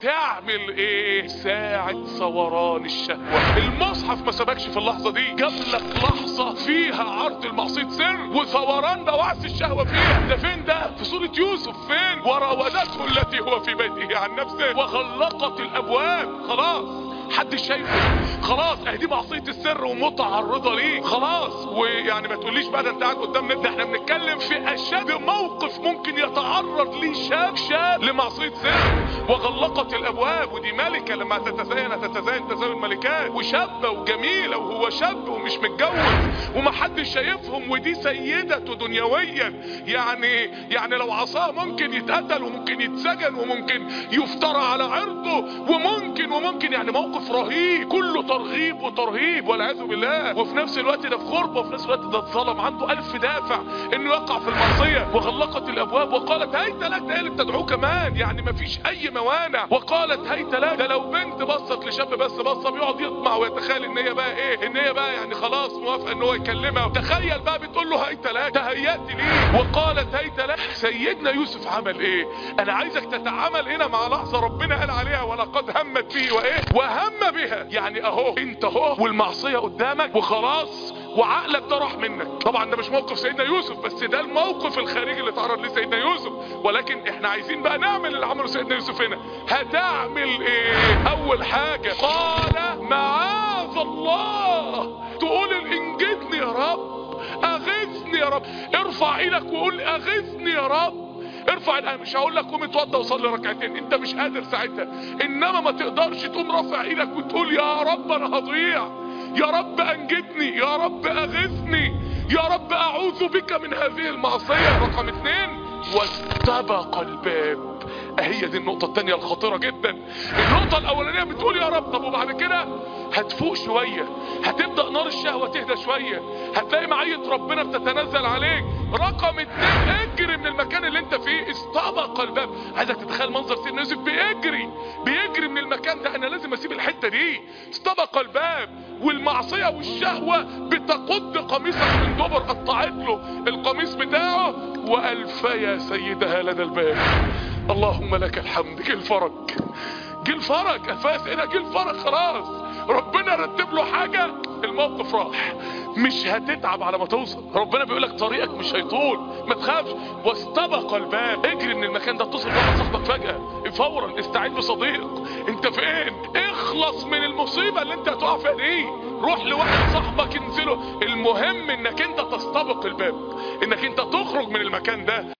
تعمل ايه ساعة ثوران الشهوة؟ المصحف ما سبكش في اللحظة دي، جاب لك لحظة فيها عرض المعصية سر وثوران بوعث الشهوة فيها. ده فين ده؟ في سورة يوسف. فين؟ وراودته التي هو في بيته عن نفسه وغلقت الابواب. خلاص محدش شايفه، خلاص اهدي معصية السر ومتعرضة ليه، خلاص. ويعني ما تقوليش بقى ده انت قاعد قدامنا، ده احنا بنتكلم في اشد موقف ممكن يتعرض ليه شاب لمعصية سر. وغلقت الابواب، ودي ملكة لما تتزين تزين الملكات، وشابة وجميلة وهو شاب ومش متجوز ومحدش شايفهم، ودي سيدته دنيويا. يعني لو عصاه ممكن يتقتل وممكن يتسجن وممكن يفترى على عرضه وممكن يعني موقف رهيب كله ترغيب وترهيب والعياذ بالله. وفي نفس الوقت ده في غربة، وفي نفس الوقت ده اتظلم، عنده 1000 دافع انه يقع في المعصية. وغلقت الابواب وقالت هيت لك، ده اللي بتدعوه كمان، يعني مفيش اي موانع. وقالت هيت لك، ده لو بنت بصت لشاب بس بصه بيقعد يطمع ويتخيل ان هي بقى ايه، ان هي بقى يعني خلاص موافقه ان هو يكلمها. تخيل بقى بتقول له هيت لك، تهيأت ليه. وقالت هيت لك. سيدنا يوسف عمل ايه؟ انا عايزك تتعامل هنا مع لحظه ربنا قال عليها ولقد همت به وايه وهم بها. يعني اهو انت اهو والمعصيه قدامك وخلاص وعقلك ده راح منك. طبعا ده مش موقف سيدنا يوسف بس، ده الموقف الخارجي اللي تعرض ليه سيدنا يوسف. ولكن احنا عايزين بقى نعمل اللي عمله سيدنا يوسف هنا. هتعمل ايه؟ اول حاجة قال معاذ الله، تقول انجدني يا رب، اغثني يا رب. ارفع ايدك وقول اغثني يا رب. ارفع الآن، مش هقول لك قوم اتوضى وصلي ركعتين، انت مش قادر ساعتها. انما ما تقدرش تقوم رافع ايدك وتقول يا رب انا هضيع، يا رب انجدني، يا رب اغثني، يا رب اعوذ بك من هذه المعصية. رقم 2 واستبق الباب. هي دي النقطة التانية الخطيرة جدا. النقطة الاولانية بتقول يا رب، طب وبعد كده هتفوق شوية، هتبدأ نار الشهوة تهدى شوية، هتلاقي معية ربنا بتتنزل عليك. رقم 2 اجري من المكان اللي انت فيه. استبق الباب. عايزك تتخيل منظر سيدنا يوسف بيجري من المكان ده. انا لازم اسيب الحتة دي. استبق الباب والمعصية والشهوة بتقض قميصك من دبر، قطعت له القميص بتاعه والفيا سيدها لدى الباب. اللهم لك الحمد. جه الفرج افاس هنا، جه الفرج. خلاص ربنا رتب له حاجة، الموقف راح. مش هتتعب على ما توصل. ربنا بيقولك طريقك مش هيطول، ما تخافش. واستبق الباب. اجري من المكان ده، اتصل بواحد صاحبك فجأة فورا، استعين بصديق. انت فين؟ اخلص من المصيبة اللي انت هتقع فيها دي. روح لواحد صاحبك انزله. المهم انك انت تستبق الباب، انك انت تخرج من المكان ده.